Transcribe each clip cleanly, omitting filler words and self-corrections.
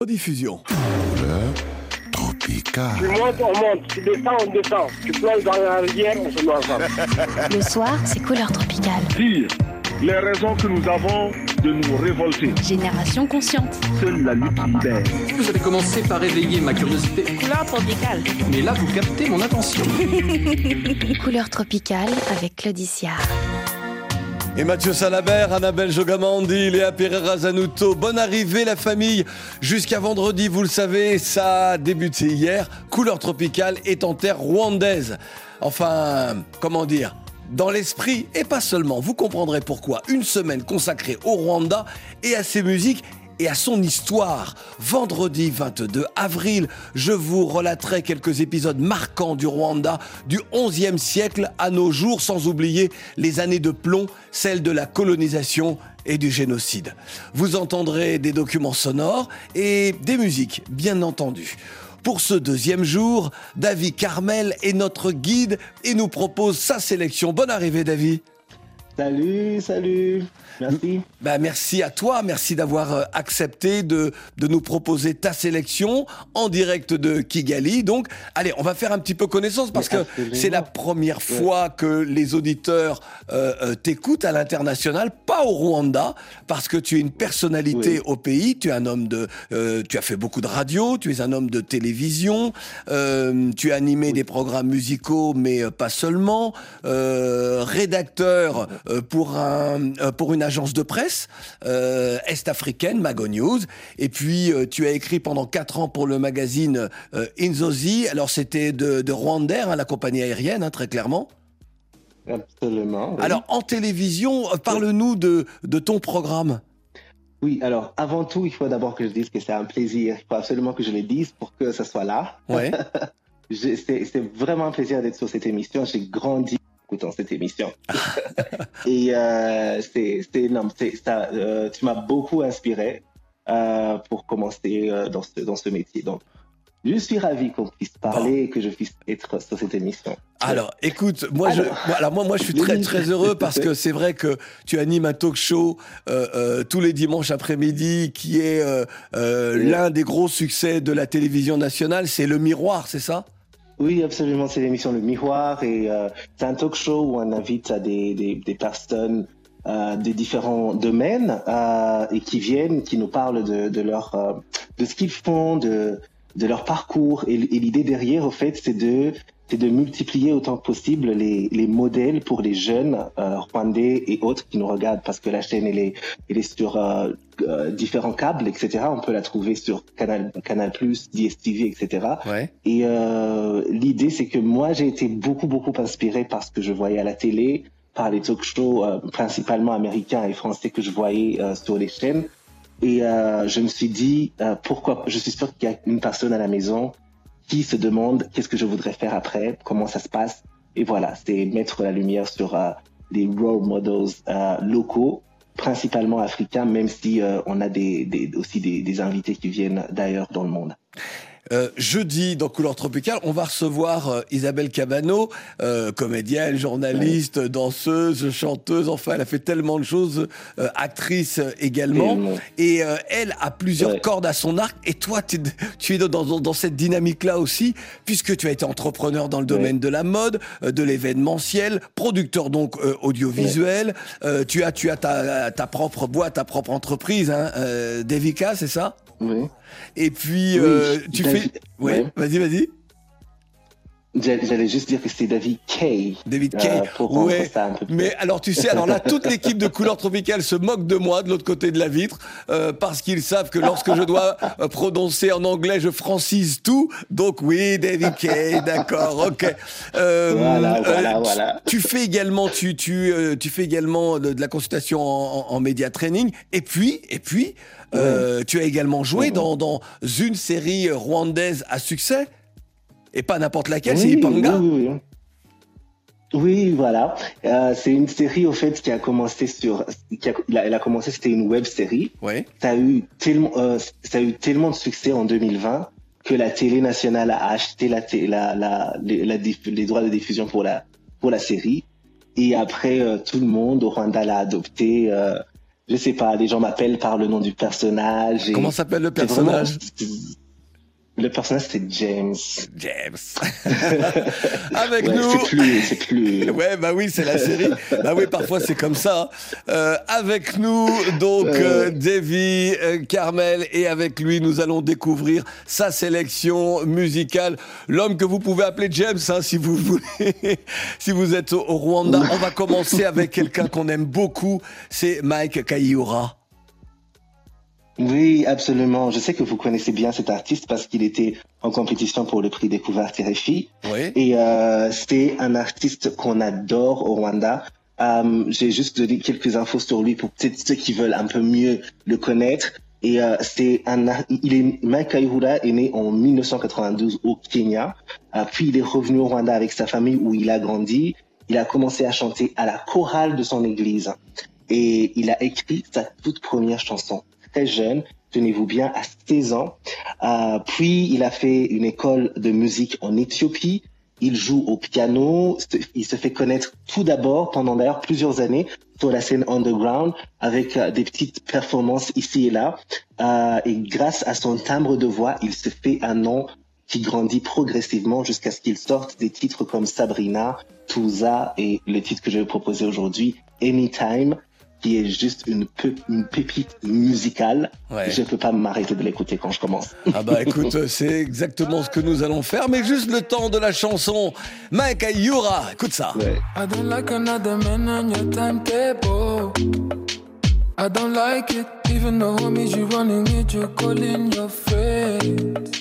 Diffusion. Couleur tropicale. Tu montes, on monte. Tu descends, on descend. Tu plonges dans la rivière, on se met ensemble. Le soir, c'est couleur tropicale. Dire les raisons que nous avons de nous révolter. Génération consciente. Seule la lutte libère. Vous avez commencé par éveiller ma curiosité. Couleur tropicale. Mais là, vous captez mon attention. Couleur tropicale avec Claudicia. Et Mathieu Salabert, Annabelle Jogamandi, Léa Pereira Zanuto. Bonne arrivée la famille. Jusqu'à vendredi, vous le savez, ça a débuté hier. Couleur tropicale est en terre rwandaise. Enfin, comment dire ? Dans l'esprit, et pas seulement, vous comprendrez pourquoi. Une semaine consacrée au Rwanda et à ses musiques et à son histoire. Vendredi 22 avril, je vous relaterai quelques épisodes marquants du Rwanda du XIe siècle à nos jours, sans oublier les années de plomb, celles de la colonisation et du génocide. Vous entendrez des documents sonores et des musiques, bien entendu. Pour ce deuxième jour, David Carmel est notre guide et nous propose sa sélection. Bonne arrivée, David. Salut. Merci. Merci à toi, merci d'avoir accepté de nous proposer ta sélection en direct de Kigali. Donc, allez, on va faire un petit peu connaissance parce que c'est la première fois que les auditeurs t'écoutent à l'international, pas au Rwanda, parce que tu es une personnalité au pays, tu es un homme tu as fait beaucoup de radio, tu es un homme de télévision, tu as animé des programmes musicaux, mais pas seulement, rédacteur pour une agence de presse est-africaine, Mago News, et puis tu as écrit pendant 4 ans pour le magazine Inzozi. Alors c'était de Rwandair, la compagnie aérienne, très clairement. Absolument. Oui. Alors en télévision, parle-nous de ton programme. Oui, alors avant tout, il faut d'abord que je dise que c'est un plaisir. Il faut absolument que je le dise pour que ça soit là. Ouais. C'est vraiment un plaisir d'être sur cette émission. J'ai grandi écoutant cette émission. Et c'est énorme. Tu m'as beaucoup inspiré pour commencer dans ce métier. Donc, je suis ravi qu'on puisse parler et que je puisse être sur cette émission. Alors, écoute, moi, je suis très, très heureux parce que c'est vrai que tu animes un talk show tous les dimanches après-midi qui est l'un des gros succès de la télévision nationale. C'est Le Miroir, c'est ça ? Oui, absolument. C'est l'émission Le Miroir et c'est un talk show où on invite des personnes des différents domaines et qui nous parlent de ce qu'ils font, de leur parcours. Et l'idée derrière, au fait, c'est de multiplier autant que possible les modèles pour les jeunes rwandais et autres qui nous regardent, parce que la chaîne elle est sur différents câbles, etc. On peut la trouver sur Canal+, DSTV, etc. Ouais. Et l'idée, c'est que moi, j'ai été beaucoup inspiré par ce que je voyais à la télé, par les talk shows principalement américains et français que je voyais sur les chaînes. Et je me suis dit, pourquoi. Je suis sûr qu'il y a une personne à la maison qui se demande qu'est-ce que je voudrais faire après, comment ça se passe. Et voilà, c'est mettre la lumière sur les role models locaux, principalement africains, même si on a aussi des invités qui viennent d'ailleurs dans le monde. Jeudi, dans Couleur Tropicale, on va recevoir Isabelle Cabano, comédienne, journaliste, danseuse, chanteuse, enfin, elle a fait tellement de choses, actrice également. Et elle a plusieurs cordes à son arc. Et toi, tu es dans cette dynamique-là aussi, puisque tu as été entrepreneur dans le domaine de la mode, de l'événementiel, producteur donc audiovisuel. Tu as ta propre boîte, ta propre entreprise, Devika, c'est ça ? Oui. Et puis, tu fais... Ouais, vas-y. J'allais juste dire que c'est David K. David K. Pour rendre ça un peu plus... Mais alors, tu sais, alors là, toute l'équipe de Couleur Tropicale se moque de moi de l'autre côté de la vitre parce qu'ils savent que lorsque je dois prononcer en anglais, je francise tout. Donc oui, David K. D'accord, ok. Voilà. Tu fais également, tu fais également de la consultation en média training. Et puis. Tu as également joué dans une série rwandaise à succès, et pas n'importe laquelle, c'est Ipanga. Oui, voilà. C'est une série au fait qui a commencé c'était une web série. Ouais. Ça a eu tellement de succès en 2020 que la télé nationale a acheté les droits de diffusion pour la série. Et après, tout le monde au Rwanda l'a adopté. je sais pas, les gens m'appellent par le nom du personnage. Comment s'appelle le personnage? Le personnage, c'est James. Avec ouais, nous. C'est plus. Ouais, bah oui, c'est la série. Bah oui, parfois c'est comme ça. Avec nous, donc, Davy, Carmel, et avec lui, nous allons découvrir sa sélection musicale. L'homme que vous pouvez appeler James, hein, si vous voulez, si vous êtes au Rwanda. On va commencer avec quelqu'un qu'on aime beaucoup, c'est Mike Kayiora. Oui, absolument. Je sais que vous connaissez bien cet artiste parce qu'il était en compétition pour le prix Découverte RFI. Oui. Et c'est un artiste qu'on adore au Rwanda. J'ai juste donné quelques infos sur lui pour peut-être ceux qui veulent un peu mieux le connaître. Et Mike Kayiora est né en 1992 au Kenya. Puis il est revenu au Rwanda avec sa famille où il a grandi. Il a commencé à chanter à la chorale de son église. Et il a écrit sa toute première chanson. Très jeune, tenez-vous bien, à 16 ans. Puis, il a fait une école de musique en Éthiopie. Il joue au piano. Il se fait connaître tout d'abord, pendant d'ailleurs plusieurs années, sur la scène underground, avec des petites performances ici et là. Et grâce à son timbre de voix, il se fait un nom qui grandit progressivement jusqu'à ce qu'il sorte des titres comme Sabrina, Tuza et le titre que je vais proposer aujourd'hui, Anytime, qui est juste une pépite musicale. Ouais. Je peux pas m'arrêter de l'écouter quand je commence. Ah bah écoute, c'est exactement ce que nous allons faire, mais juste le temps de la chanson. Mike Kayiora, écoute ça. Ouais. I don't like another man on your timetable. I don't like it, even though homies you running with you calling your friends.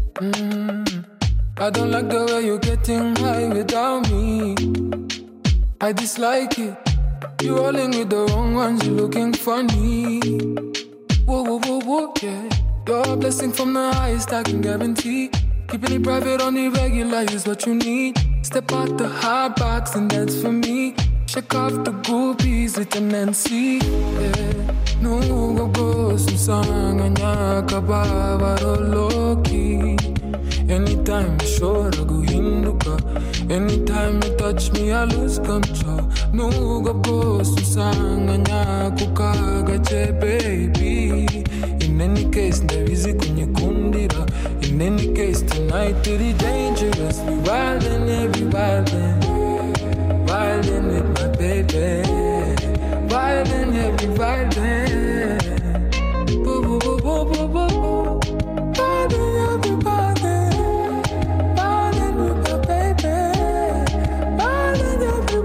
I don't like the way you're getting high without me. I dislike it. You rolling with the wrong ones, you looking funny. Whoa, whoa, whoa, whoa, yeah. You're a blessing from the highest, I can guarantee. Keeping it private on the regular is what you need. Step out the hot box and that's for me. Shake off the groupies with an NC, yeah. No go go susanga nyaka baba loki. Anytime you show I go hinduka. Anytime you touch me I lose control. No go go susanga nyaka kagache baby. In any case nevizi kunyekundira. In any case tonight it is dangerous. We wildin', yeah, we wildin'. Wildin' with my baby. Wildin', yeah, we wildin'. Boo, boo, boo, boo, boo, boo. Wildin', yeah, we wildin'. Wildin' with my baby. Wildin', yeah, we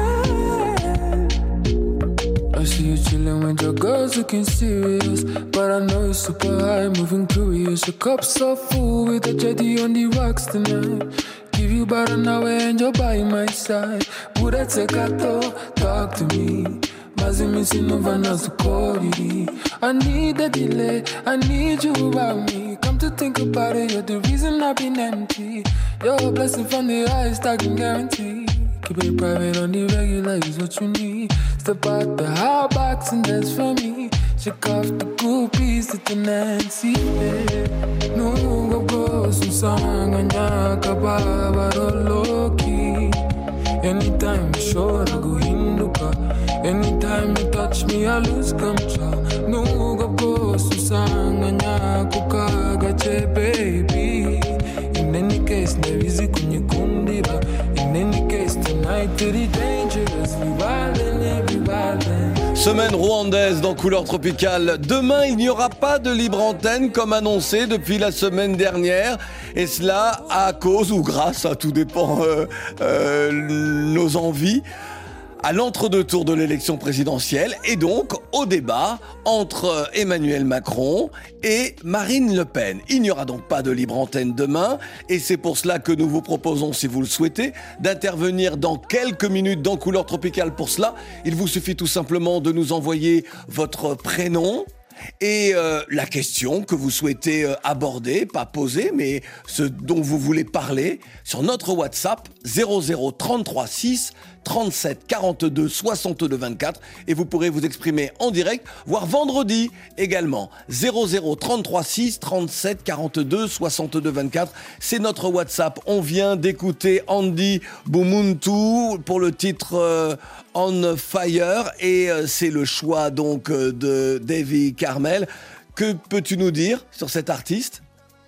wildin'. I see you chillin' with your girls looking serious, but I know you're super high, moving curious. Your cup's so full with a jetty on the rocks tonight. Give you about an hour and you're by my side. Would I take a talk to me? Mazimisi Novana Sukori. I need a delay, I need you around me. Come to think about it, you're the reason I've been empty. You're a blessing from the highest, I can guarantee. Keep it private on the regular is what you need. Step out the hot box and dance for me. Shake off the groupies to the Nancy, yeah. No go go susanga nyaka baba loki. Anytime you show I go hinduka. Anytime you touch me I lose control. No go go susanga nyaka kagache baby. In any case nevizi kunyekundira. In any case tonight it is dangerous. We wildin', yeah, we wildin'. Semaine rwandaise dans Couleur Tropicale. Demain, il n'y aura pas de libre antenne comme annoncé depuis la semaine dernière. Et cela à cause ou grâce, à tout dépend nos envies, à l'entre-deux tours de l'élection présidentielle et donc au débat entre Emmanuel Macron et Marine Le Pen. Il n'y aura donc pas de libre antenne demain et c'est pour cela que nous vous proposons, si vous le souhaitez, d'intervenir dans quelques minutes dans Couleur Tropicale. Pour cela, il vous suffit tout simplement de nous envoyer votre prénom et la question que vous souhaitez aborder, pas poser, mais ce dont vous voulez parler sur notre WhatsApp 00 33 6 37 42 62 24 et vous pourrez vous exprimer en direct, voire vendredi également. 00 33 6 37 42 62 24. C'est notre WhatsApp. On vient d'écouter Andy Bumuntu pour le titre On Fire et c'est le choix donc de Davy Carmel. Que peux-tu nous dire sur cet artiste ?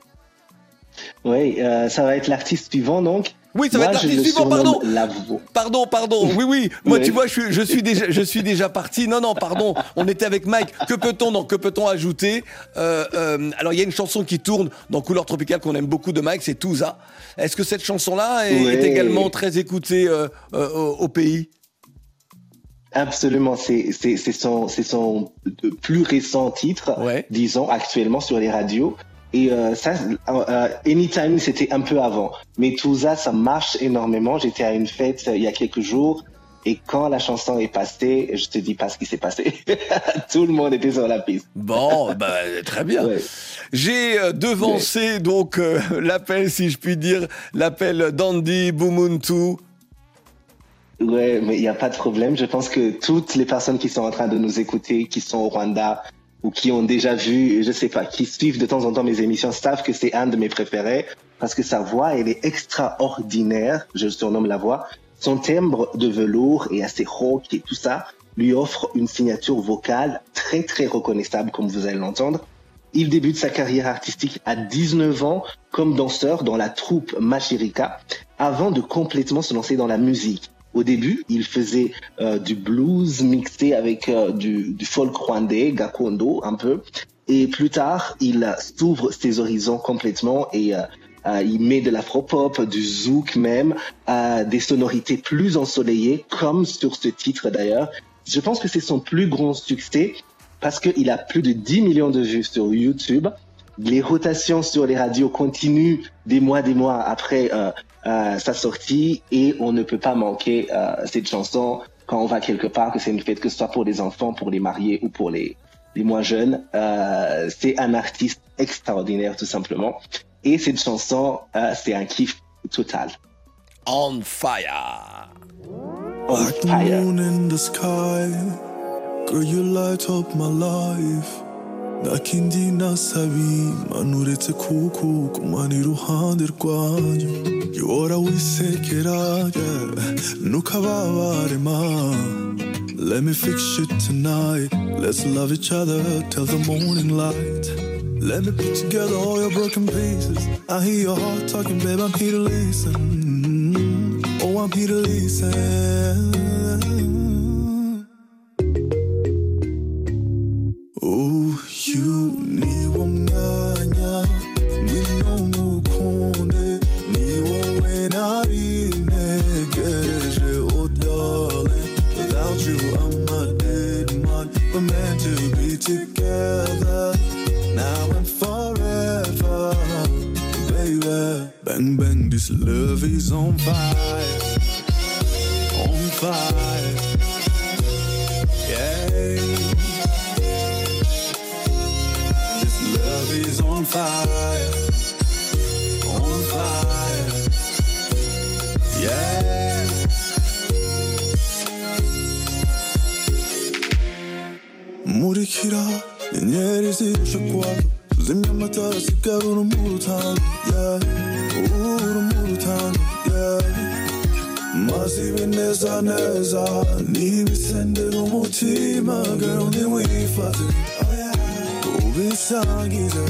Oui, ça va être l'artiste suivant donc. Oui, ça va être l'artiste suivant, pardon. Pardon. Oui. Moi, oui. Tu vois, je suis déjà parti. Non, pardon. On était avec Mike. Que peut-on ajouter alors, il y a une chanson qui tourne dans Couleur Tropicale qu'on aime beaucoup de Mike, c'est Touza. Est-ce que cette chanson-là est également très écoutée au pays ? Absolument, c'est son plus récent titre, disons, actuellement sur les radios. Et ça, Anytime, c'était un peu avant. Mais tout ça marche énormément. J'étais à une fête il y a quelques jours et quand la chanson est passée, je te dis pas ce qui s'est passé. Tout le monde était sur la piste. Bon, très bien. Ouais. J'ai devancé donc l'appel, si je puis dire, l'appel d'Andy Bumuntu. Ouais, mais il n'y a pas de problème. Je pense que toutes les personnes qui sont en train de nous écouter, qui sont au Rwanda, ou qui ont déjà vu, je sais pas, qui suivent de temps en temps mes émissions, savent que c'est un de mes préférés parce que sa voix, elle est extraordinaire. Je surnomme la voix. Son timbre de velours est assez rauque et tout ça lui offre une signature vocale très, très reconnaissable, comme vous allez l'entendre. Il débute sa carrière artistique à 19 ans comme danseur dans la troupe Mashirika avant de complètement se lancer dans la musique. Au début, il faisait du blues mixé avec du folk rwandais, gakondo un peu. Et plus tard, il s'ouvre ses horizons complètement et il met de l'afro-pop, du zouk même, des sonorités plus ensoleillées, comme sur ce titre d'ailleurs. Je pense que c'est son plus grand succès parce qu'il a plus de 10 millions de vues sur YouTube. Les rotations sur les radios continuent des mois après sa sortie et on ne peut pas manquer cette chanson quand on va quelque part, que c'est une fête, que ce soit pour les enfants, pour les mariés ou pour les moins jeunes. C'est un artiste extraordinaire tout simplement et cette chanson c'est un kiff total. On Fire. On Fire. Moon in the sky, girl you light up my life. Nakindi nasabi manuretse kuku kumana iruhande rwanyu yora wisekera nukababare ma. Let me fix you tonight, let's love each other till the morning light. Let me put together all your broken pieces. I hear your heart talking, babe, I'm here to listen. Oh, I'm here to listen. Oh, you need one mwanya ngwino mukunde ni wowe nari ntegereje, oh darling. Without you I'm a dead man. We're meant to be together now and forever, baby. Bang bang, this love is on fire, on fire, yeah. Is on fire, yeah. Murikira inyenyeri zirusha kwaka, tuzimya amatara sigara urumuri utanga, yeah. Urumuri utanga, yeah. Maze ibineza neza nibisendera umutima, girl ntiwifate, oh yeah. Ubisangize,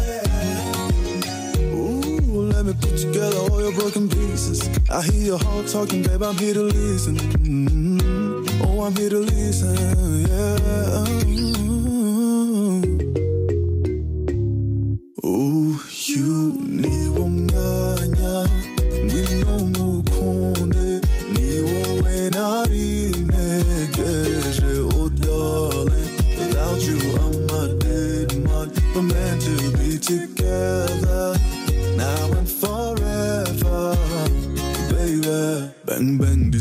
let me put together all your broken pieces. I hear your heart talking, babe, I'm here to listen. Oh, I'm here to listen, yeah. Oh, you need one mwanya ngwino mukunde ni wowe nari ntegereje, oh darling. Without you I'm a dead man. We're meant to be together now and forever, baby. Bang bang, this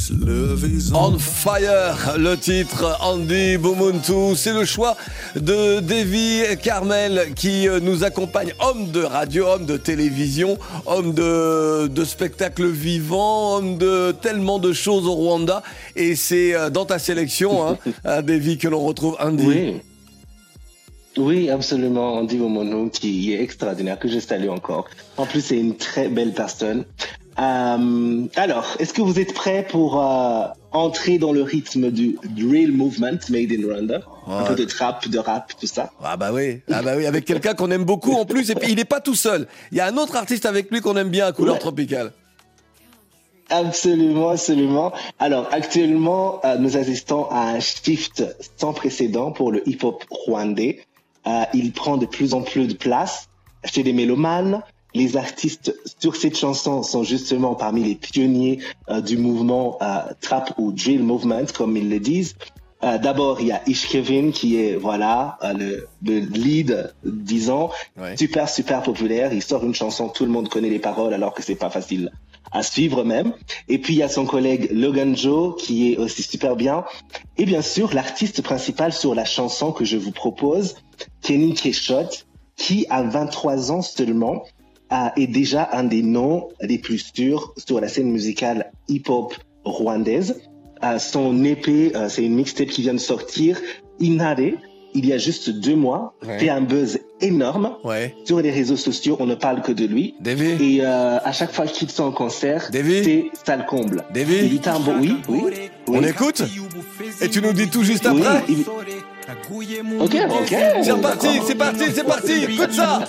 This love is On Fire, le titre Andy Bumuntu, c'est le choix de Davy Carmel qui nous accompagne, homme de radio, homme de télévision, homme de spectacle vivant, homme de tellement de choses au Rwanda, et c'est dans ta sélection, Davy, que l'on retrouve Andy. Oui. Oui, absolument, Andy Bumuntu qui est extraordinaire, que je salue encore. En plus, c'est une très belle personne. Alors, est-ce que vous êtes prêts pour entrer dans le rythme du Real Movement Made in Rwanda? Un peu de trap, de rap, tout ça. Ah bah oui, avec quelqu'un qu'on aime beaucoup en plus, et puis il n'est pas tout seul. Il y a un autre artiste avec lui qu'on aime bien à Couleur Tropicale. Absolument, absolument. Alors, actuellement, nous assistons à un shift sans précédent pour le hip-hop rwandais. Il prend de plus en plus de place chez les mélomanes. Les artistes sur cette chanson sont justement parmi les pionniers du mouvement trap ou drill movement, comme ils le disent. D'abord, il y a Ish Kevin qui est le lead, disons, super populaire. Il sort une chanson, tout le monde connaît les paroles alors que c'est pas facile à suivre même. Et puis il y a son collègue Logan Joe qui est aussi super bien. Et bien sûr, l'artiste principal sur la chanson que je vous propose, Kenny Keshot, qui a 23 ans seulement, est déjà un des noms les plus sûrs sur la scène musicale hip-hop rwandaise. Son EP, c'est une mixtape qui vient de sortir, Inare, il y a juste 2 mois, fait un buzz énorme. Sur les réseaux sociaux, on ne parle que de lui. Davy. Et à chaque fois qu'il sort en concert, Davy. c'est ça le comble. Davy. Oui. On écoute? Et tu nous dis tout juste après? Ok. C'est parti, écoute ça.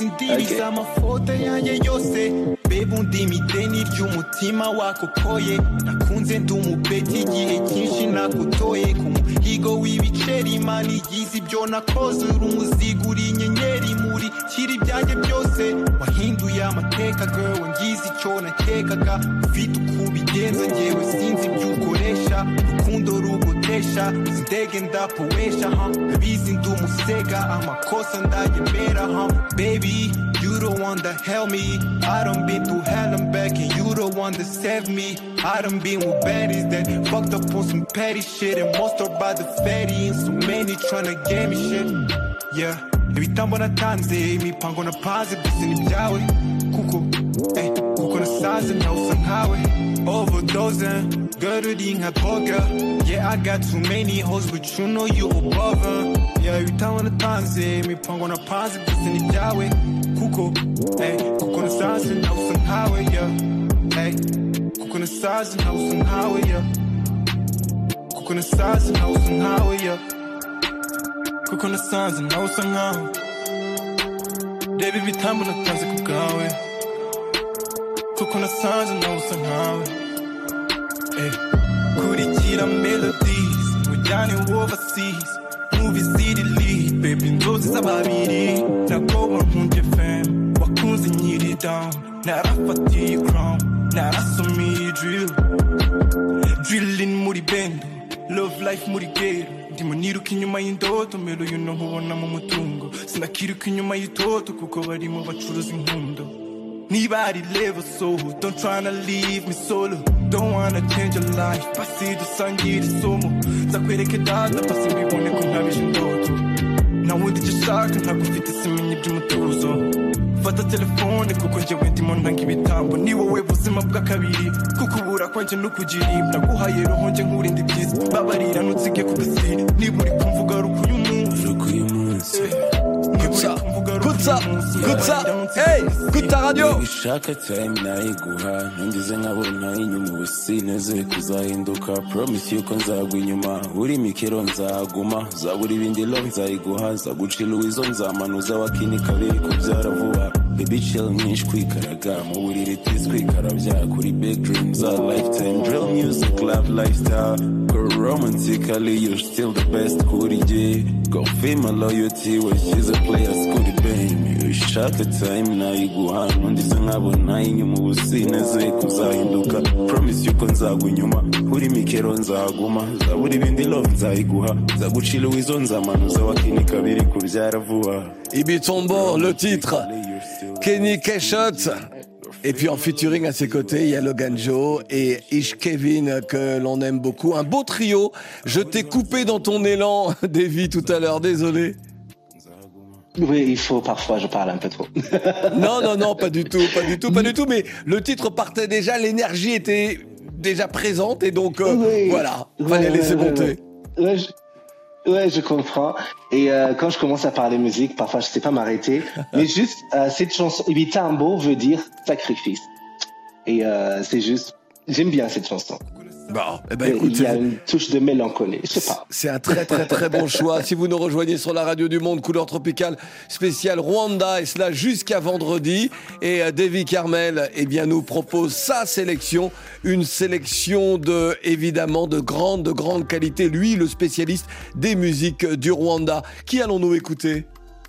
Baby, you the one that helped me. I done been through hell and back, and you the one that saved me. I done been with baddies that fucked up on some petty shit, and most are by the fatty, and so many tryna get me shit. Yeah, every time when I tanze, mi pango na paze, bisini byawe. Kuko na saze na usangawe. Overdosing, girl, you didn't have poker. Yeah, I got too many hoes, but you know you above her. Yeah, every time when I dance, me pango na paze, bisini byawe. Kuko na saze na usangawe, yeah. Kuko na saze na usangawe, yeah. Kuko na saze na usangawe, yeah. Kuko na saze na usangawe. Baby, every time when I dance, kukawe. Kuko na saze na usangawe. Kurikira melodies, mujyane overseas. Movies Italy, baby nzozi z'ababiri. Nagoba nkunje fam, wakunze nyiri down. Narafatiye crown, narasomiye drilling muri bendo, love life muri gero. Ndimo niruka inyuma y'indoto, melo yuno nkubona mu mutungo. Sinakiruka inyuma y'itoto kuko barimo bacuruza inkundo. Nobody live a soul, don't tryna leave me solo. Don't wanna change your life, pasi dusangira isomo. Nzakwereke data, pasi mbibone ko ntabije indoto. Nawundi icyo ushaka, ntabwo ufite simenye iby'umutuzo. Fata telefone kuko njyewe ndimo ntanga ibitambo. Ni wowe buzima bwa kabiri, kuko ubura kwanjye nukugira imbwa. Naguhaye roho nje nkurinda ibyiza, babarira nutsige ku gasi. Niba uri kumvuga rukuyu munsi. Écoute ça, hey, écoute ta radio. Ushaka time nayiguha, ntungize nkabona inyuma ubusineze kuzahinduka. Promise yuko nzagwa inyuma, uri mikero nzaguma. Zabura ibindi lo nzayiguha, zagucira uwizo nzamanuza wakini kabiri kubyara vuba. Baby chill nyinshi kwikaraga, mu buriri twiswikarabya kuri big dreams are lifetime. Drill music, love lifestyle. Girl, romantically you're still the best kuri jye. Go female loyalty when she's a player skuri baby. Ushaka time nayiguha, ntungize nkabona inyuma ubusineze kuzahinduka. Promise yuko nzagwa inyuma, uri mikero nzaguma. Zabura ibindi love nzayiguha, zagucira uwizo nzamanuza wakini kabiri kubyara vuba. Ibitombo, le titre. Kenny Keshot. Et puis en featuring à ses côtés, il y a Logan Joe et Ish Kevin que l'on aime beaucoup. Un beau trio. Je t'ai coupé dans ton élan, Davy, tout à l'heure. Désolé. Oui, il faut parfois, je parle un peu trop. Non, pas du tout. Mais le titre partait déjà, l'énergie était déjà présente et donc voilà, fallait laisser monter. Ouais, je comprends. Et quand je commence à parler musique, parfois je sais pas m'arrêter. Mais juste cette chanson, Ibitambo veut dire sacrifice. Et c'est juste, j'aime bien cette chanson. Bon, écoute, il y a une touche de mélancolie, je sais pas. C'est un très très très bon choix. Si vous nous rejoignez sur la radio du Monde, Couleur Tropicale spéciale Rwanda, et cela jusqu'à vendredi. Et Davy Carmel, nous propose sa sélection, une sélection évidemment de grande qualité. Lui, le spécialiste des musiques du Rwanda. Qui allons-nous écouter ?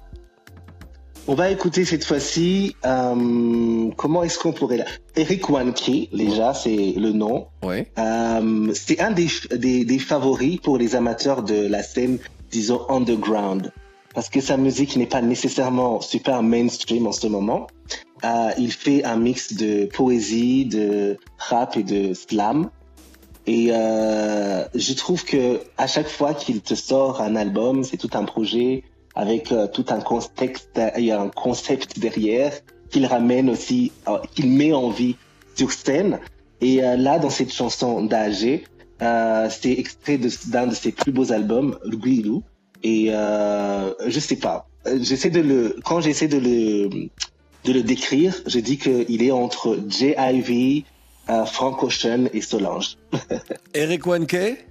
On va écouter cette fois-ci, comment est-ce qu'on pourrait... Eric Wanke, déjà, c'est le nom. Oui. C'est un des favoris pour les amateurs de la scène, disons, underground. Parce que sa musique n'est pas nécessairement super mainstream en ce moment. Il fait un mix de poésie, de rap et de slam. Et je trouve que à chaque fois qu'il te sort un album, c'est tout un projet avec tout un contexte, il y a un concept derrière qu'il ramène aussi, qu'il met en vie sur scène. Et là, dans cette chanson d'AG, c'est extrait d'un de ses plus beaux albums, Rugwiru. Et je sais pas, quand j'essaie de le décrire, je dis qu'il est entre J.I.V., Frank Ocean et Solange. Eric Wanke.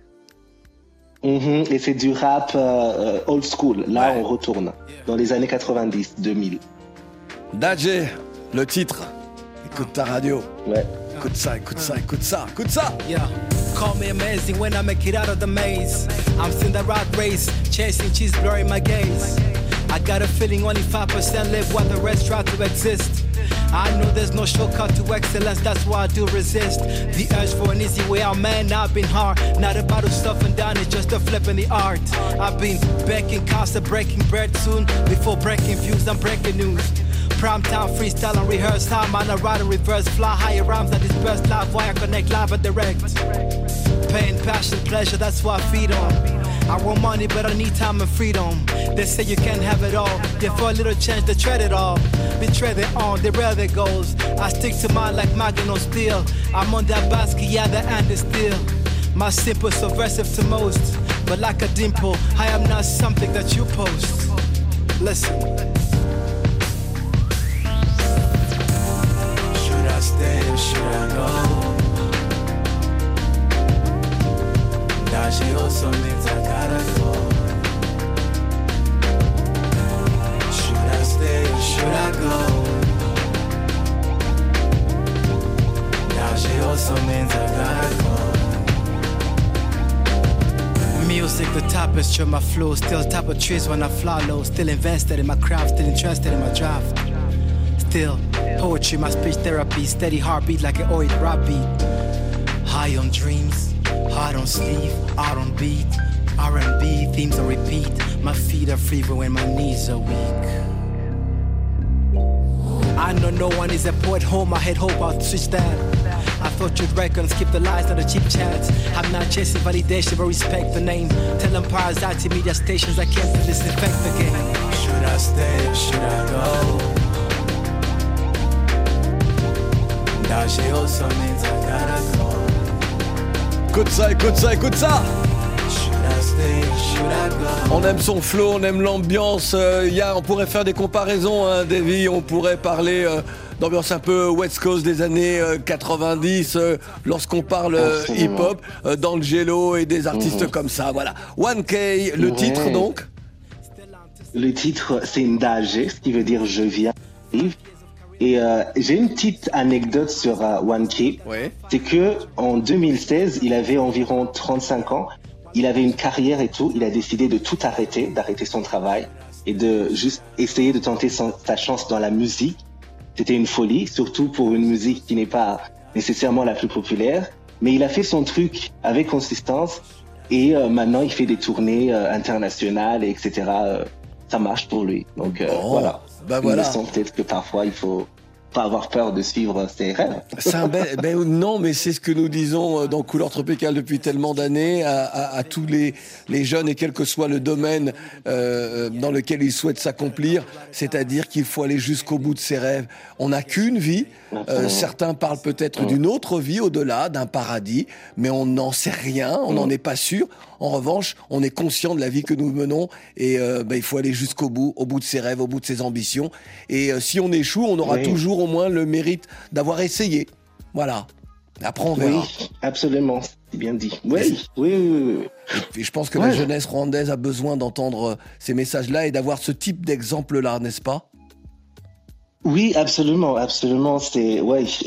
Et c'est du rap old school. Là, on retourne dans les années 90, 2000. Dajé, le titre. Écoute ta radio. Ouais. Écoute ça. Yeah. Call me amazing when I make it out of the maze. I'm still in the rat race, chasing cheese, blurring my gaze. I got a feeling only 5% live while the rest try to exist. I know there's no shortcut to excellence, that's why I do resist the urge for an easy way out, man. I've been hard, not about to stuff and down, it's just a flip in the art. I've been baking constant, breaking bread soon. Before breaking views, I'm breaking news. Prime time, freestyle and rehearse time. Man, I ride in reverse, fly higher rhymes that disperse live, wire connect live and direct. Pain, passion, pleasure, that's what I feed on. I want money, but I need time and freedom. They say you can't have it all. Yeah, for a little change, they tread it all. Betray their own, they rail their goals. I stick to mine like Magnum steel. I'm on that basket, yeah, the end is still. My simple, subversive to most. But like a dimple, I am not something that you post. Listen. Should I stay or should I go? She also means I gotta go. Should I stay or should I go? Now she also means I gotta go. Music, the tapestry, my flow. Still tap of trees when I fly low. Still invested in my craft, still interested in my draft. Still poetry, my speech therapy. Steady heartbeat like an oil rap beat. High on dreams. Heart on sleeve, out on beat, R&B, themes on repeat. My feet are free but when my knees are weak. I know no one is a poet home, I had hope I'll switch that. I thought you'd reckon, skip the lies, not the cheap chats. I'm not chasing validation, but respect the name. Tell empires out to media stations, I can't disinfect the game. Should I stay or should I go? Now she also means I gotta go. Écoute ça. On aime son flow, on aime l'ambiance. On pourrait faire des comparaisons, hein, Davy. On pourrait parler d'ambiance un peu West Coast des années 90, lorsqu'on parle hip-hop, d'Angelo et des artistes comme ça. Voilà. 1K, le titre donc. Le titre, c'est Ndage, ce qui veut dire je viens. Et j'ai une petite anecdote sur 1K. Ouais. C'est que en 2016, il avait environ 35 ans. Il avait une carrière et tout. Il a décidé de tout arrêter, d'arrêter son travail et de juste essayer de tenter sa chance dans la musique. C'était une folie, surtout pour une musique qui n'est pas nécessairement la plus populaire. Mais il a fait son truc avec consistance et maintenant il fait des tournées internationales, etc. Ça marche pour lui. Donc voilà. Bah voilà. Peut-être que parfois il faut pas avoir peur de suivre ses rêves. C'est non, mais c'est ce que nous disons dans Couleur Tropicale depuis tellement d'années à tous les jeunes, et quel que soit le domaine dans lequel ils souhaitent s'accomplir, c'est-à-dire qu'il faut aller jusqu'au bout de ses rêves. On n'a qu'une vie. Certains parlent peut-être d'une autre vie au-delà, d'un paradis, mais on n'en sait rien, on n'en est pas sûr. En revanche, on est conscient de la vie que nous menons et il faut aller jusqu'au bout, au bout de ses rêves, au bout de ses ambitions. Et si on échoue, on aura toujours au moins le mérite d'avoir essayé. Voilà. Après, on verra. Oui, absolument. C'est bien dit. Oui. Et je pense que la jeunesse rwandaise a besoin d'entendre ces messages-là et d'avoir ce type d'exemple-là, n'est-ce pas ? Oui, absolument. Et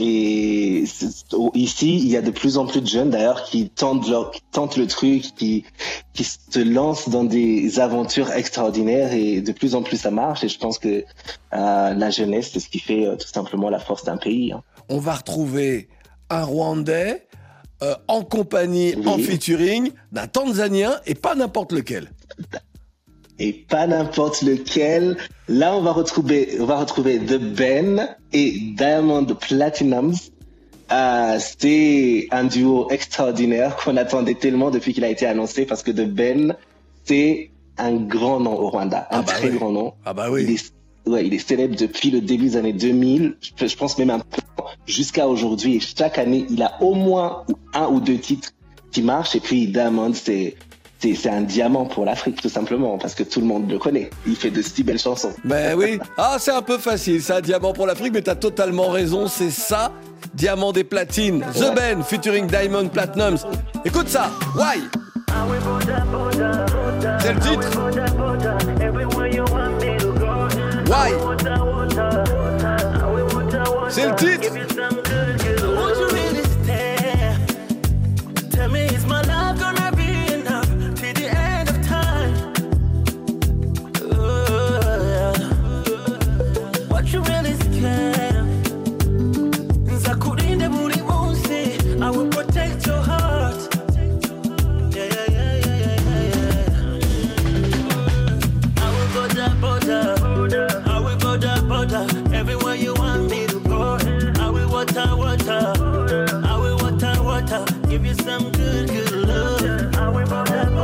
ici, il y a de plus en plus de jeunes d'ailleurs qui tentent le truc, qui se lancent dans des aventures extraordinaires, et de plus en plus ça marche. Et je pense que la jeunesse, c'est ce qui fait tout simplement la force d'un pays. Hein. On va retrouver un Rwandais en compagnie, en featuring d'un Tanzanien, et pas n'importe lequel. Et pas n'importe lequel. Là, on va retrouver The Ben et Diamond Platnumz. C'est un duo extraordinaire qu'on attendait tellement depuis qu'il a été annoncé, parce que The Ben, c'est un grand nom au Rwanda, très grand nom. Ah bah oui. Il est célèbre depuis le début des années 2000, je pense même un peu jusqu'à aujourd'hui. Et chaque année, il a au moins 1 ou 2 titres qui marchent. Et puis Diamond, c'est un diamant pour l'Afrique, tout simplement, parce que tout le monde le connaît. Il fait de si belles chansons. Ben oui. C'est un peu facile, c'est un diamant pour l'Afrique, mais t'as totalement raison, c'est ça, diamant des platines. The Ben featuring Diamond Platnumz. Écoute ça, Why? C'est le titre. Why? C'est le titre. Everywhere you want me to go, I will water, give you some good love. I will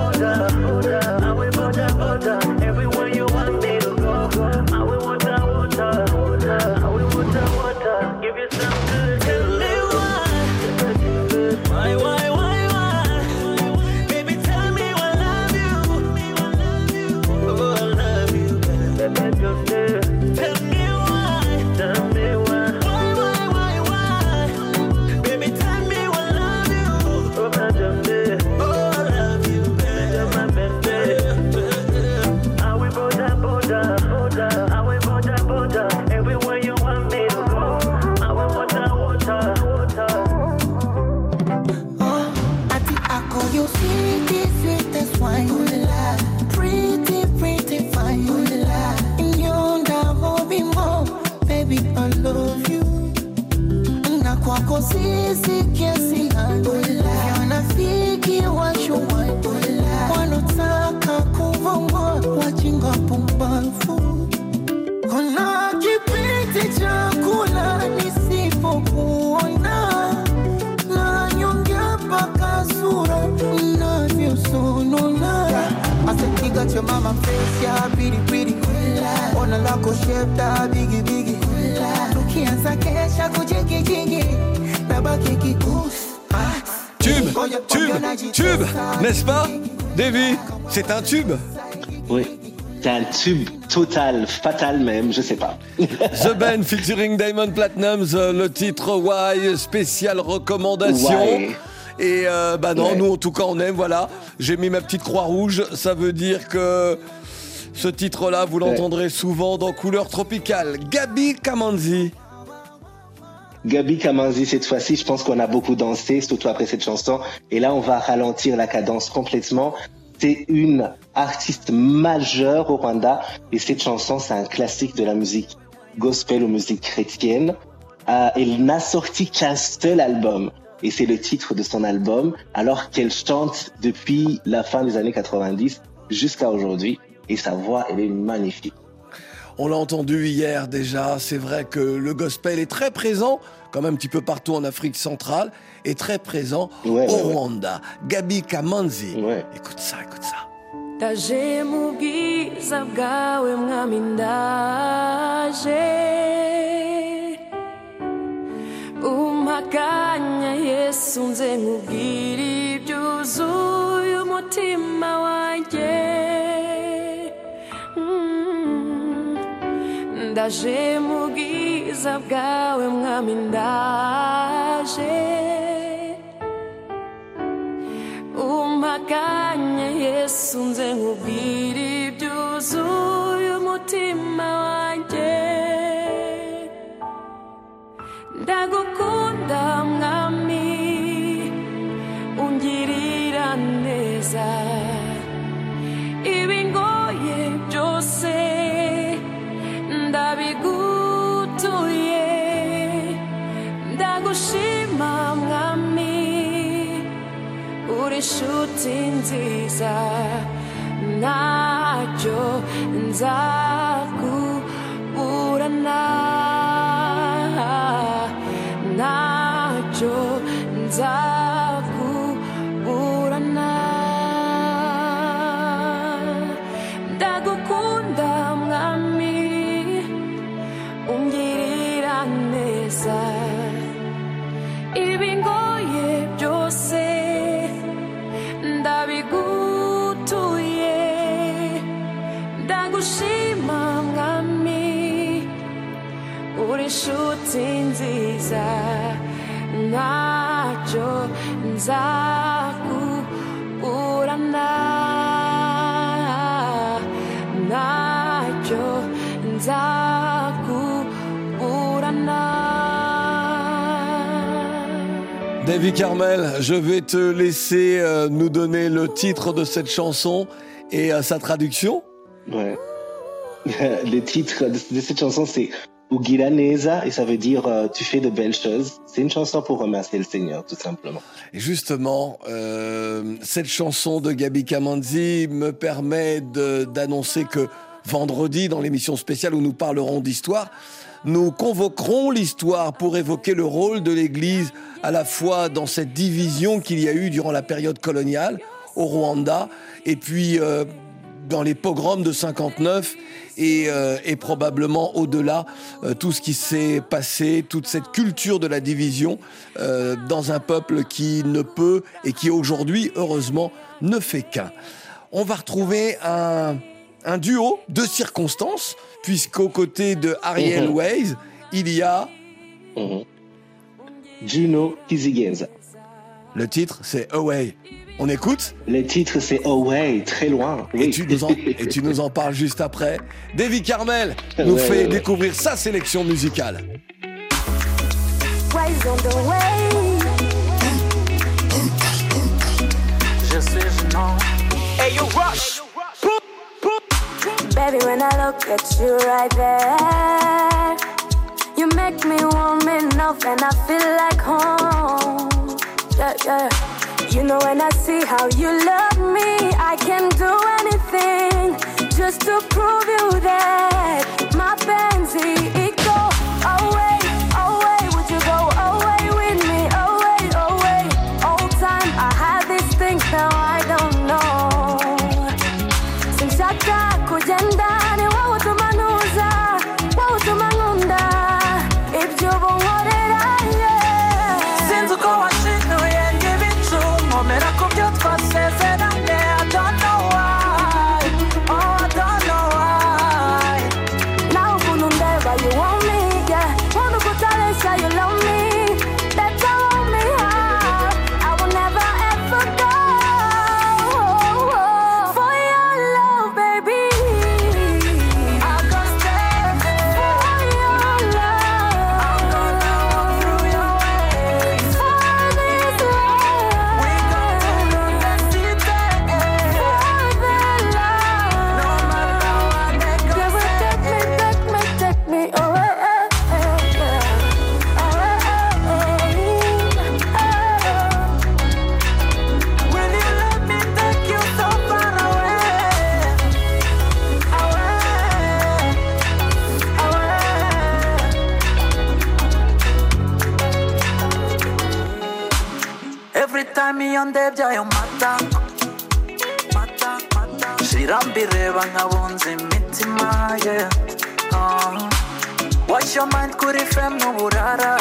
border, everywhere you want me to go, I will water, give you some good. Tell me why, baby, tell me I love you, oh I love you, tell me. Kwako sisi kiasi gani wanafiki washuwa wanotaka kuvongwa wajinga pumbafu. Kuna kipindi cha kula nisipokuona na nyongea mpaka sura inavyosonona. Asekiga cha mama face ya piri ona lako shape da bigi tukianza kesha kujigijigi nabaki kikusi. Tube, n'est-ce pas, Davy? C'est un tube. Oui, c'est un tube total, fatal même, je sais pas. The Ben featuring Diamond Platnumz, le titre Why, spéciale recommandation. Why. Et nous en tout cas on aime, voilà. J'ai mis ma petite croix rouge, ça veut dire que ce titre-là, vous l'entendrez souvent dans Couleur Tropicale. Gaby Kamanzi. Gaby Kamanzi, cette fois-ci, je pense qu'on a beaucoup dansé, surtout après cette chanson. Et là, on va ralentir la cadence complètement. C'est une artiste majeure au Rwanda. Et cette chanson, c'est un classique de la musique gospel ou musique chrétienne. Elle n'a sorti qu'un seul album. Et c'est le titre de son album, alors qu'elle chante depuis la fin des années 90 jusqu'à aujourd'hui. Et sa voix, elle est magnifique. On l'a entendu hier déjà, c'est vrai que le gospel est très présent, comme un petit peu partout en Afrique centrale, et très présent au Rwanda. Gaby Kamanzi, écoute ça. Ndaje mu bwiza bwawe mwami ndaje umpakanya Yesu nze nkubwira ibyuzuye umutima wanjye ndaje mu bwiza bwawe mwami ndaje umpakanya Yesu nze nkubwira ibyuzuye umutima wanjye ndagukunda mwami ungirira neza ibingoye byose ndabigutuye ndagushima mwami uri inshuti nziza ntacyo nzakuburana ntacyo nzakuburana ndagukunda mwami ungirira neza ibingoye byose ndabigutuye ndagushima mwami uri inshuti nziza ntacyo nzakuburana ntacyo nzakuburana. Davy Carmel, je vais te laisser nous donner le titre de cette chanson et sa traduction. Ouais. Le titre de cette chanson, c'est Ugira Neza, et ça veut dire tu fais de belles choses. C'est une chanson pour remercier le Seigneur, tout simplement. Et justement, cette chanson de Gaby Kamanzi me permet d'annoncer que vendredi, dans l'émission spéciale où nous parlerons d'histoire, nous convoquerons l'histoire pour évoquer le rôle de l'Église à la fois dans cette division qu'il y a eu durant la période coloniale au Rwanda et puis dans les pogroms de 59 et probablement au-delà, tout ce qui s'est passé, toute cette culture de la division dans un peuple qui ne peut et qui aujourd'hui, heureusement, ne fait qu'un. On va retrouver un duo de circonstances, puisqu'aux côtés de Ariel Ways, il y a Juno Kizigenza. Le titre, c'est Away. On écoute? Le titre, c'est Away, très loin. Oui. Et tu nous en parles juste après. Davy Carmel nous fait découvrir sa sélection musicale. Ways on the way. Je suis gênant. Hey, you rush. Baby, when I look at you right there, you make me warm enough and I feel like home. Yeah, yeah. You know when I see how you love me, I can do anything just to prove you that my fancy, it go away, away. Would you go away with me? Away, away. All time I had these things, now I don't know. Sinshaka kugenda ni wowe utumanuza, wowe utumanunda, ibyo bonkorera sinzi uko washinuye ngibicu nkomera ku byo twasezeranye. I don't know why, oh I don't know why. time iyo ndebye ayo mata shira mbireba nkabunza imitima yeah. Watch your mind kuri fem n'uburara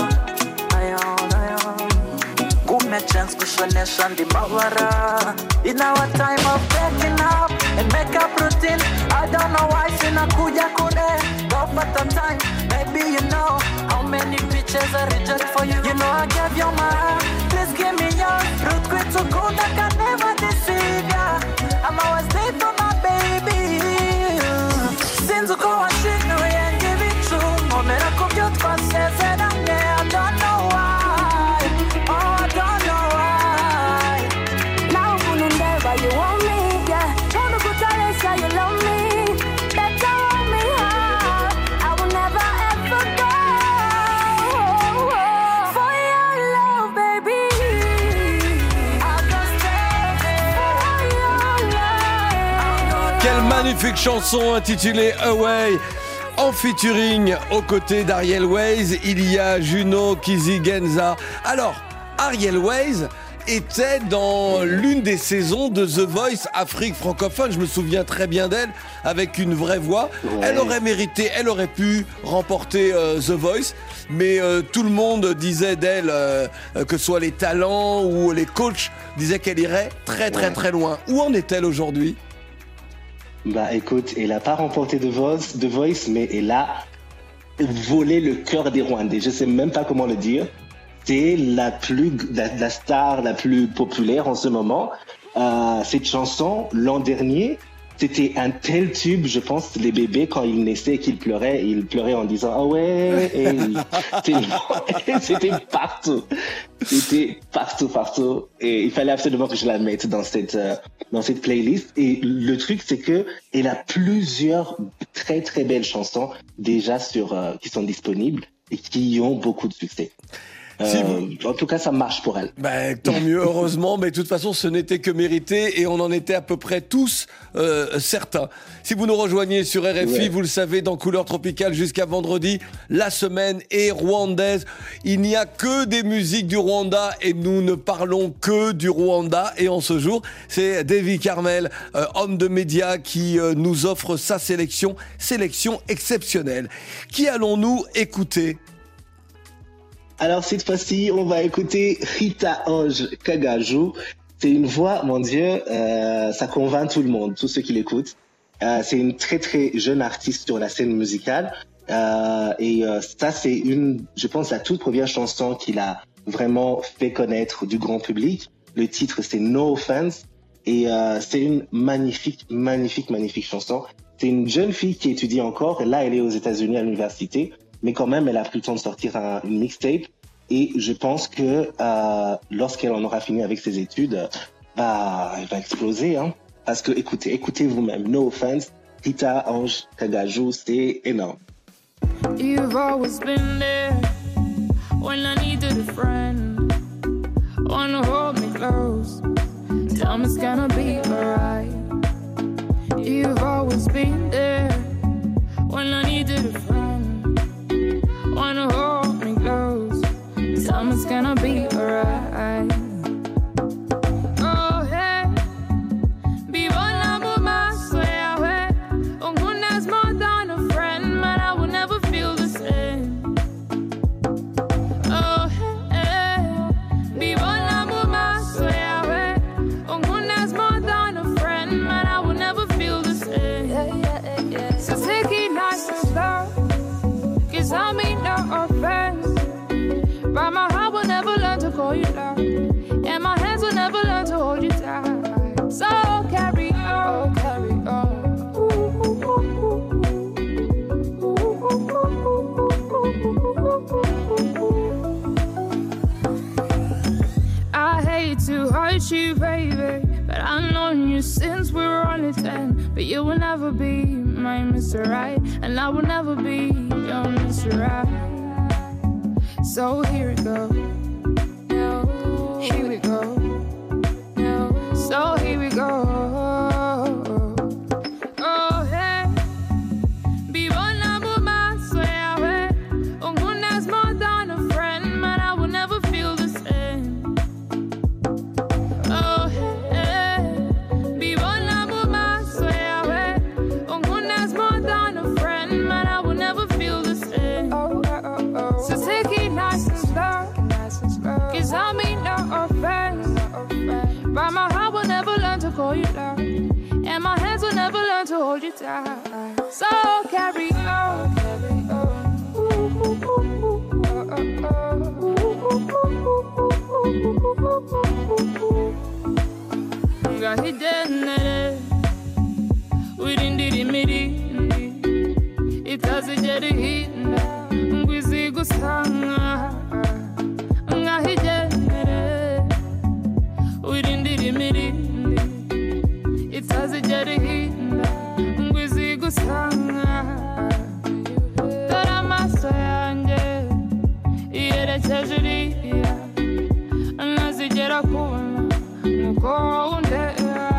gume chance kushonesha ndi mabara. In our time of breaking up and make up routine, I don't know why sinakuja kure. Go for the time, maybe you know how many bitches I reject for you. You know I gave you my heart, please give me yours. Root quit so good I can never deceive ya. I'm always there for my baby. Since you go and shit, no way and give it true. No matter how you says that I'm there, I don't know why. Oh, I don't know why. Now you never you want me, yeah. Wanna go tell us how you love me. Better hold me hard. I will never ever go for your love, baby. I'll just stay for your love. Quelle magnifique chanson intitulée Away. En featuring aux côtés d'Ariel Ways, il y a Juno Kizigenza. Alors, Ariel Ways était dans l'une des saisons de The Voice Afrique francophone. Je me souviens très bien d'elle, avec une vraie voix. Ouais. Elle aurait mérité, elle aurait pu remporter The Voice, mais tout le monde disait d'elle, que ce soit les talents ou les coachs, disaient qu'elle irait très très très loin. Où en est-elle aujourd'hui ? Bah écoute, elle n'a pas remporté The Voice, mais elle a volé le cœur des Rwandais. Je sais même pas comment le dire. C'est la star la plus populaire en ce moment. Cette chanson, l'an dernier, c'était un tel tube, je pense, les bébés, quand ils naissaient et qu'ils pleuraient, ils pleuraient en disant « Ah ouais !» C'était partout. C'était partout. Et il fallait absolument que je la mette dans cette playlist. Et le truc, c'est que elle a plusieurs très très belles chansons déjà qui sont disponibles et qui ont beaucoup de succès. En tout cas, ça marche pour elle. Ben, tant mieux, heureusement. Mais de toute façon, ce n'était que mérité et on en était à peu près tous certains. Si vous nous rejoignez sur RFI, vous le savez, dans Couleur Tropicale jusqu'à vendredi, la semaine est rwandaise. Il n'y a que des musiques du Rwanda et nous ne parlons que du Rwanda. Et en ce jour, c'est Davy Carmel, homme de médias, qui nous offre sa sélection exceptionnelle. Qui allons-nous écouter ? Alors cette fois-ci, on va écouter Rita Ange Kagaju. C'est une voix, mon Dieu, ça convainc tout le monde, tous ceux qui l'écoutent. C'est une très très jeune artiste sur la scène musicale. Et ça, c'est je pense, la toute première chanson qu'il a vraiment fait connaître du grand public. Le titre, c'est No Offense. Et c'est une magnifique chanson. C'est une jeune fille qui étudie encore. Là, elle est aux États-Unis à l'université. Mais quand même, elle a pris le temps de sortir une mixtape. Et je pense que lorsqu'elle en aura fini avec ses études, elle va exploser. Hein. Parce que écoutez vous-même. No Offense, Rita Ange Kagaju, c'est énorme. You've always been there when I needed a friend. Wanna hold me close, tell me it's gonna be alright. You've always been there when I needed a friend. Wanna hold me close, tell me it's gonna be alright. Oh hey, be vulnerable, my swear away. Unguna's more than a friend, but I will never feel the same. Oh hey, be vulnerable, my swear away. Unguna's more than a friend, but I will never feel the same. So take it nice and slow, 'cause I mean no offense. But my heart will never learn to call you love, and my hands will never learn to hold you tight. So carry on, carry on. I hate to hurt you, baby, but I've known you since we were only 10. But you will never be my Mr. Right, and I will never be your Mr. Right. So here we go, here we go, so here we go. Oh hey, be vulnerable, my swear away. Unguna's more than a friend, but I will never feel the same. call you love. And my hands will never learn to hold you tight. So carry on. Gahidene, wirindiri mirindi, itazigera ihinda, ngwizi gusanga. Gahidene, wirindiri mirindi, itazigera ihinda, ngwizi gusanga. Dore amaso yanjye yerekeje iriya, ntazigera kubona nk'uko undeba.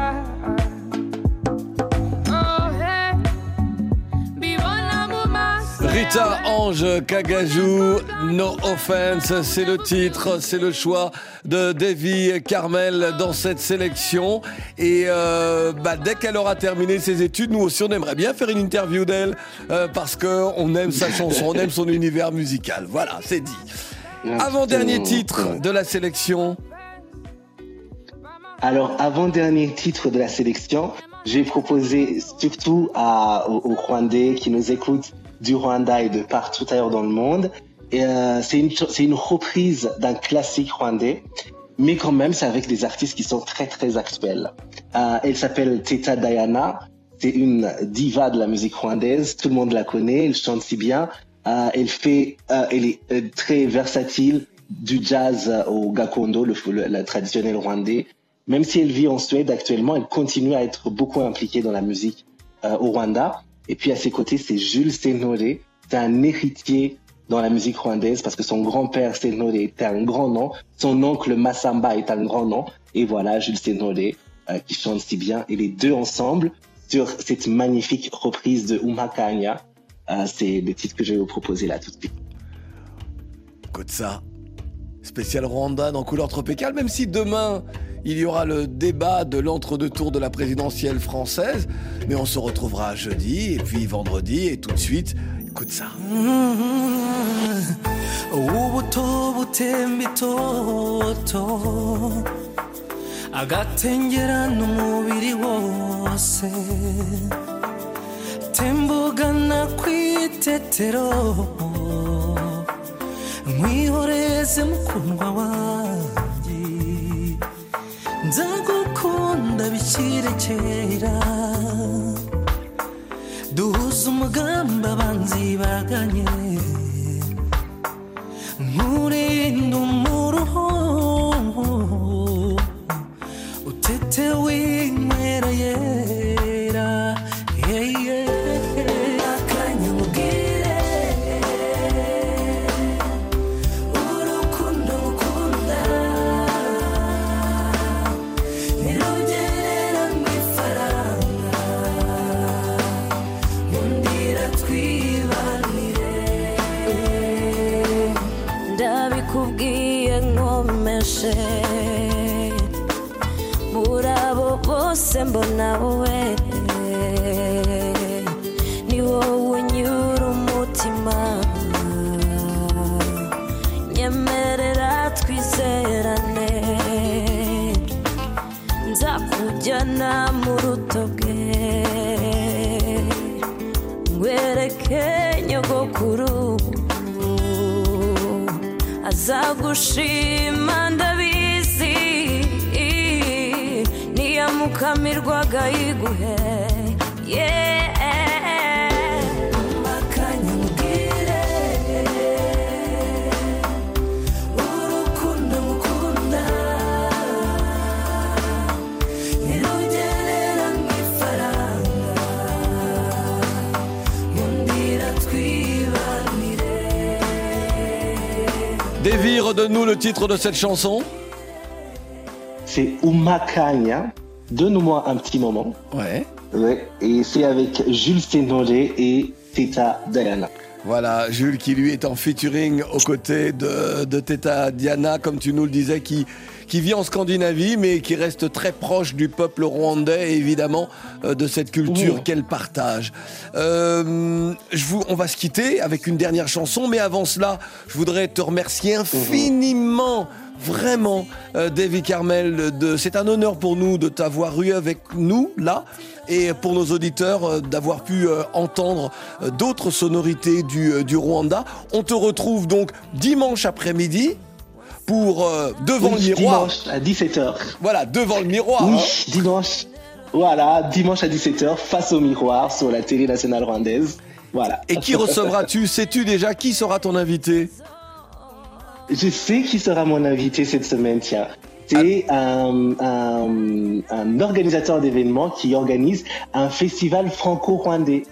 Rita Ange Kagajou, No Offense, c'est le titre, c'est le choix de Davy Carmel dans cette sélection. Et dès qu'elle aura terminé ses études, nous aussi on aimerait bien faire une interview d'elle parce qu'on aime sa chanson, on aime son univers musical. Voilà, c'est dit. Avant-dernier titre de la sélection. Alors, avant-dernier titre de la sélection, j'ai proposé surtout aux Rwandais qui nous écoutent du Rwanda et de partout ailleurs dans le monde. Et, c'est une reprise d'un classique rwandais, mais quand même, c'est avec des artistes qui sont très, très actuels. Elle s'appelle Teta Diana. C'est une diva de la musique rwandaise. Tout le monde la connaît. Elle chante si bien. Elle est très versatile, du jazz au gakondo, la traditionnelle rwandais. Même si elle vit en Suède actuellement, elle continue à être beaucoup impliquée dans la musique au Rwanda. Et puis à ses côtés, c'est Jules Sentore. C'est un héritier dans la musique rwandaise parce que son grand-père Sentore était un grand nom. Son oncle Massamba est un grand nom. Et voilà, Jules Sentore qui chante si bien. Et les deux ensemble sur cette magnifique reprise de Umakanya. C'est le titre que je vais vous proposer là tout de suite. Écoute ça. Spécial Rwanda dans Couleur Tropicale, même si demain il y aura le débat de l'entre-deux tours de la présidentielle française, mais on se retrouvera jeudi et puis vendredi et tout de suite, écoute ça. Ubuto butemba itoto agatengera n'umubiri wose tembugana kwitetero mwihoreze mukundwa wanjye nzagukunda bikirekera duhuza umugambi abanzi baganye nkurinda umuruho utete winywera yera akanyamubwire urukundo mukunda nirugerera mu ifaranga mundira twibanire ndabikubwiye nkomeshe muri abo bose mbona wowe ni wowe unyura umutima nyemerera twizerane nzakujyana mu rutoke nkwereke nyogokuru azagushima ndabizi niyamukamirwaga yiguhe akanyamubwire urukundo mukunda nirugerera mu ifaranga mundira twibanire. Davy, redonne-nous le titre de cette chanson. C'est Umakanya. Donne-moi un petit moment. Ouais. Et c'est avec Jules Sentore et Teta Diana. Voilà, Jules qui lui est en featuring aux côtés de Teta Diana, comme tu nous le disais, qui vit en Scandinavie, mais qui reste très proche du peuple rwandais, et évidemment, de cette culture qu'elle partage. On va se quitter avec une dernière chanson, mais avant cela, je voudrais te remercier infiniment vraiment, Davy Carmel. C'est un honneur pour nous de t'avoir eu avec nous, là, et pour nos auditeurs, d'avoir pu entendre d'autres sonorités du Rwanda. On te retrouve donc dimanche après-midi pour devant le miroir. Dimanche à 17h. Voilà, devant le miroir. Oui, hein. dimanche. Voilà, dimanche à 17h, face au miroir, sur la télé nationale rwandaise. Voilà. Et qui recevras-tu? Sais-tu déjà qui sera ton invité? Je sais qui sera mon invité cette semaine, tiens. C'est un organisateur d'événements qui organise un festival franco-rwandais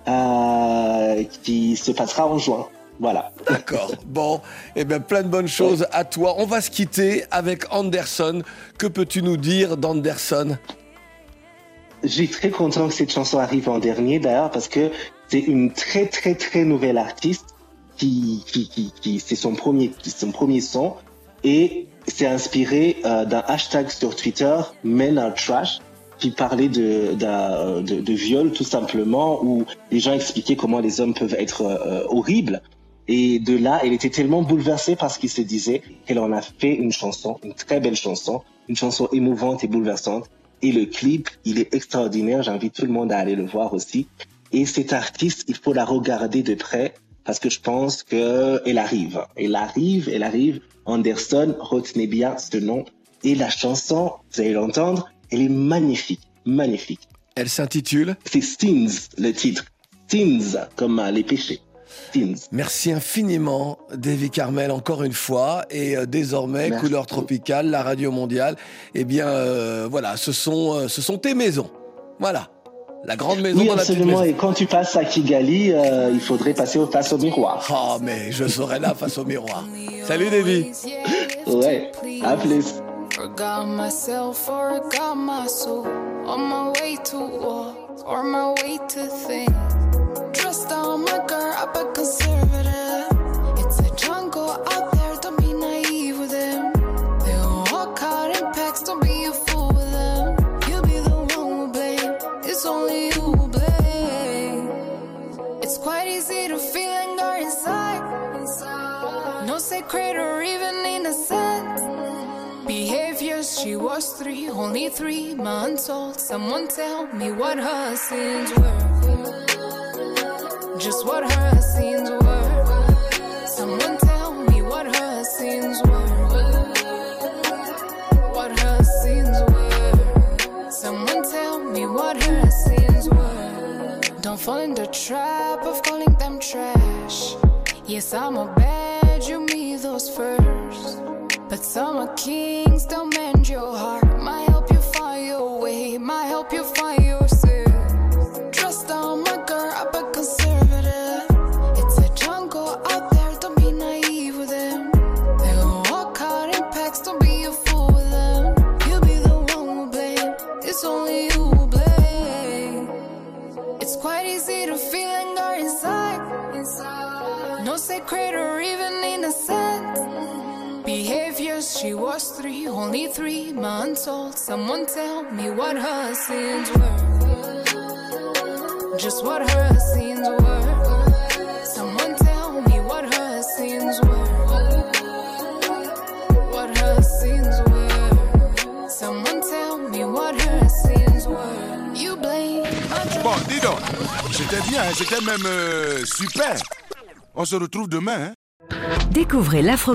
qui se passera en juin. Voilà. D'accord. Bon, eh bien, plein de bonnes choses à toi. On va se quitter avec Anderson. Que peux-tu nous dire d'Anderson? Je suis très content que cette chanson arrive en dernier, d'ailleurs, parce que c'est une très, très, très nouvelle artiste qui c'est son premier son, et c'est inspiré d'un hashtag sur Twitter, Men Are Trash, qui parlait de viol, tout simplement, où les gens expliquaient comment les hommes peuvent être horribles. Et de là, elle était tellement bouleversée par ce qu'il se disait qu'elle en a fait une chanson, une très belle chanson, une chanson émouvante et bouleversante. Et le clip, il est extraordinaire. J'invite tout le monde à aller le voir aussi. Et cette artiste, il faut la regarder de près parce que je pense qu'elle arrive. Elle arrive. Anderson, retenez bien ce nom. Et la chanson, vous allez l'entendre, elle est magnifique, magnifique. Elle s'intitule? C'est Sins, le titre. Sins, comme les péchés. Sins. Merci infiniment, Davy Carmel, encore une fois. Et désormais, Merci. Couleur Tropicale, la radio mondiale, eh bien, voilà, ce sont tes maisons. Voilà. La grande maison Oui, dans la petite absolument. maison. Et quand tu passes à Kigali, il faudrait passer face au miroir. Oh, mais je serai là face au miroir. Salut, Davy. Ouais, à plus. Forgot myself, forgot my soul. On my way to war, or my way to think. Trust on my girl, I'm a conservative. It's a jungle out there, don't be naive with them. They all caught in packs, don't be a fool with them. You'll be the one who blame, it's only you who blame. It's quite easy to feel anger inside. No sacred or even innocent behaviors. She was 3, only 3 months old. Someone tell me what her sins were. Just what her sins were. Someone tell me what her sins were. What her sins were. Someone tell me what her sins were. Don't fall in the trap of calling them trash. Yes, I'm a bad, you me those first. But some are kings, they'll mend your heart. Might help you find your way, might help you find yourself. Trust on my girl, I'm a conservative. It's a jungle out there, don't be naive with them. They'll walk out in packs, don't be a fool with them. You'll be the one who blame, it's only you who blame. It's quite easy to feel anger inside. No sacred or even innocent behaviors. She was 3, only 3 months old. Someone tell me what her sins were. Just what her sins were. Someone tell me what her sins were. What her sins were. Someone tell me what her sins were. You blame. Bon, dis donc, c'était bien, c'était même super. On se retrouve demain, hein? Découvrez l'Afro